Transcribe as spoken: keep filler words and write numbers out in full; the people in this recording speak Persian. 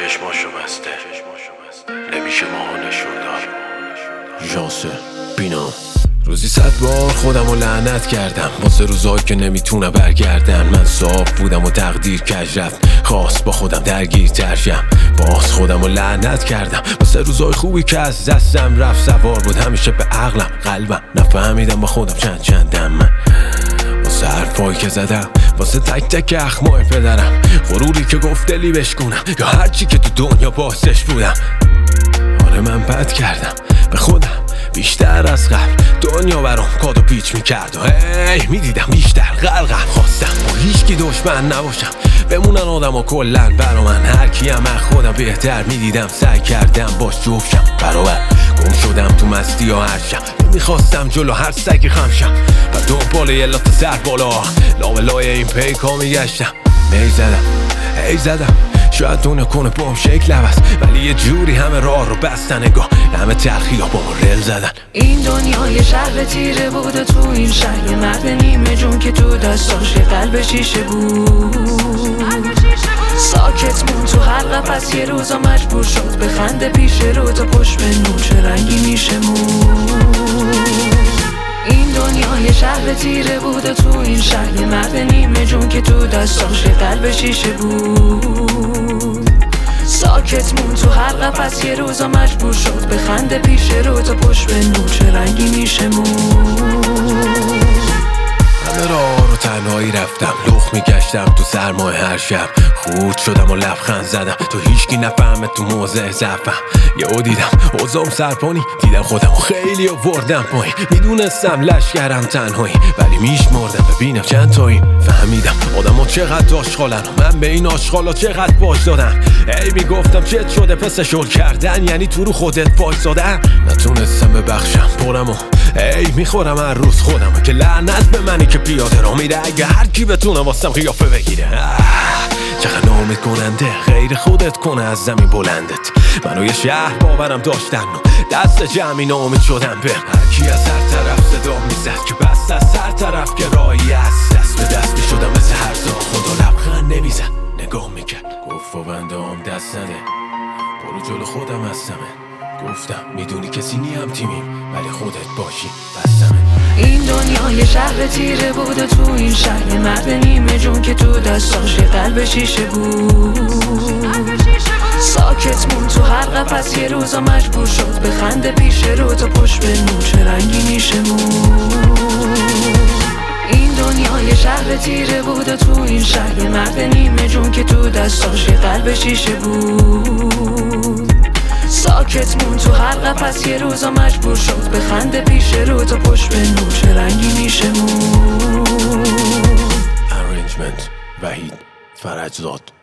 چشماشو بسته نمیشه ماها نشون داد. ژانس بینا روزی صد بار خودم رو لعنت کردم واسه روزایی که نمیتونه برگردن. من صاف بودم و تقدیر کج رفت خواست با خودم درگیر ترشم. باز خودم رو لعنت کردم واسه روزای خوبی که از دستم رفت. سوار بود همیشه به عقلم قلبم نفهمیدم با خودم چند چندم. من واسه حرفایی که زدم واسه تک تک اخمای پدرم. غروری که گفت دلی بشکونم یا هرچی که تو دنیا باعثش بودم. آره من بد کردم به خودم بیشتر از قبل. دنیا برام کاد و پیچ میکرد و هی میدیدم بیشتر غرقم. خواستم با هیچکی دشمن نباشم بمونن آدم و کلن برا من. هر کیم از خودم بهتر میدیدم سعی کردم باش جفتشم برابر. گم شدم تو مستی یا هرشم نمیخواستم جلو هر سگی خمشم و دنبال یه لات سر بالا لابلای این پیکا میگشتم. می زدم ای زدم شاید دونه کنه بام شکل عوض ولی یه جوری همه راه رو بستن. نگاه همه تلخی ها با ما رل زدن. این دنیا یه شهر تیره بوده تو این شهر یه مرد نیمه جون که تو دستاش یه قلب شیشه بود. ساکت مون تو هر قفس یه روزا مجبور شد به خنده پیش رو تا پشت به نور چه رنگی میشه مون. این دنیا یه شهر تیره بوده تو این شهر یه مرد نیمه جون که تو دستاش یه قلب شیشه بود. ساکت مون تو هر قفس یه روزا مجبور شد به خنده پیش رو تا پشت به نور چه رنگی میشه مون. همه راه رو تنهایی رفتم لخ میگشتم تو سرمای هر شب. خود شدم و لبخند زدم تو هیچکی نفهمه تو موضع ضعفم. یهو دیدم اوضاعم سرپانی دیدم خودم خیلی آوردم پایین. میدونستم لشکرم تنهایی ولی میشمردم ببینم چند تایی. فهمیدم آدم ها چقدر آشغالن و من به این آشغالا چقدر باش دادم. ای میگفتم چت شده پس شل کردن یعنی تو رو خودت وایسادن. نتونستم ببخشم پرم و ای میخورم هر روز خودم که لعنت به منی که پیاده را میره. اگه هر کی بتونه واسم قیافه بگیره چقدر نامید کننده غیر خودت کنه از زمین بلندت. منو یه شهر باورم داشتن و دست جمعی نامید شدم به هر کی از هر طرف صدا میزد که بس از هر طرف که راهی است. دست به دست میشدم مثل هر زا خدا لبخند نمیزد نگاه میکرد گفت و بنده هم دست نده برو جلو خودم هستمه. گفتم میدونی کسی نیم تیمیم ولی خودت باشی بستمه. این دنیا یه شهر تیره بوده تو این شهر یه مرد نیمه جون که تو دستاش یه قلب شیشه بود. ساکت مون تو هر قفس یه روزا مجبور شد به خنده پیش رو تا پشت به نور چه رنگی میشه مون. این دنیا یه شهر تیره بوده تو این شهر یه مرد نیمه جون که تو دستاش یه قلب شیشه بود. ساکت مون تو هر قفس یه روزا مجبور شد به خنده پیش رو تا پشت به نور چه رنگی میشه مون. Arrangement وحید فرجزاد.